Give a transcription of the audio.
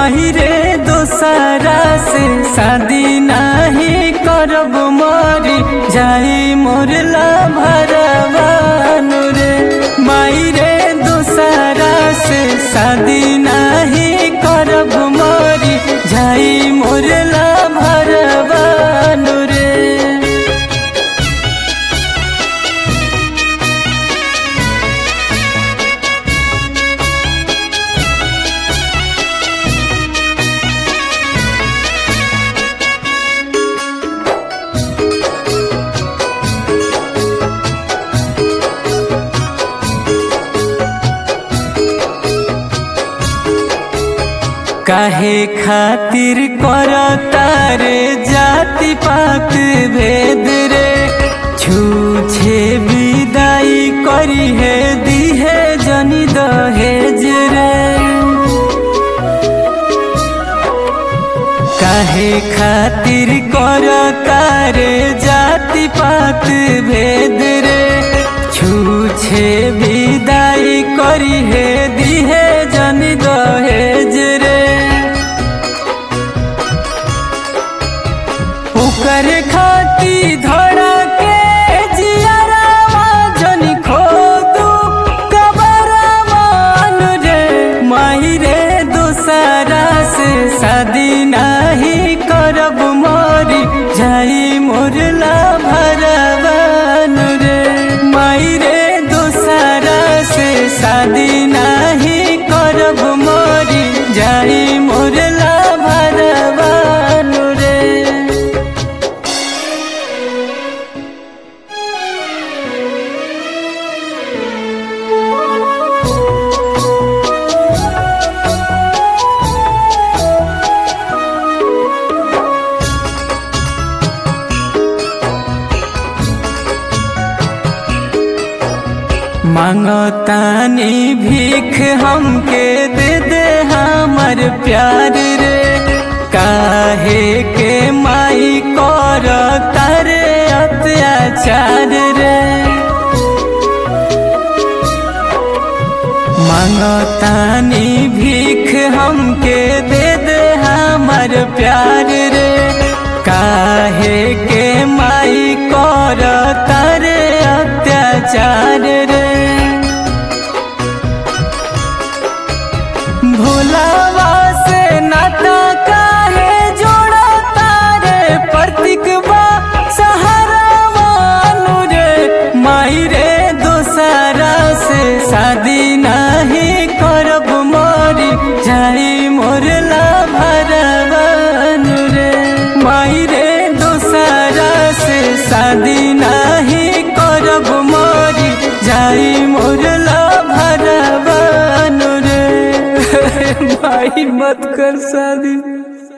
माही रे दोसरा से शादी नहीं करब मरी जाई मोरला भरवानु रे। माही रे दोसरा से शादी नहीं करब मरी जाई मोरला भरवानु रे। काहे खातिर करता रे जाति पात भेद रे। छूछे विदाई करी है दी है जनी दहेज रे। काहे खातिर करता रे जाति पात भेद रे। छूछे विदाई करी है दी है जनी दहेज रे। ओकर खाती धड़ा के जियरावा जनी खोदू कबरवान रे। माही रे दोसरा से शादी नहीं करब मरी जाई मोरला भरवान रे। माही रे दोसरा से शादी नहीं करब मरी जाई मोरला भरवान रे। मांगतानी भीख हमके दे दे हमर प्यार रे। काहे के माई करता रे अत्याचार रे। मांगतानी भीख हमके दे दे हमर प्यार रे। काहे के माई करता रे अत्याचार रे। भोलावा से नाता काहे जोड़ता रे। प्रतीक बा सहारावानु रे। माही रे दोसरा से शादी नहीं करब मरी जाई मोरला भरवानु रे। माही रे दोसरा से शादी नहीं करब मरी जाई मोरला भरवानु रे। भाई मत कर शादी।